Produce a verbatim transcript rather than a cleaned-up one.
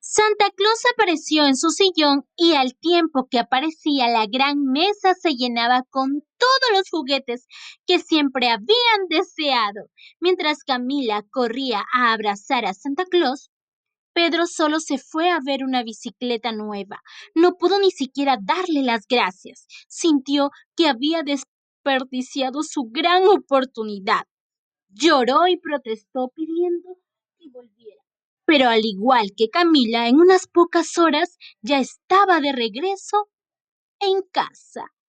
Santa Claus apareció en su sillón y al tiempo que aparecía la gran mesa se llenaba con todos los juguetes que siempre habían deseado. Mientras Camila corría a abrazar a Santa Claus, Pedro solo se fue a ver una bicicleta nueva. No pudo ni siquiera darle las gracias. Sintió que había desperdiciado su gran oportunidad. Lloró y protestó pidiendo que volviera. Pero al igual que Camila, en unas pocas horas ya estaba de regreso en casa.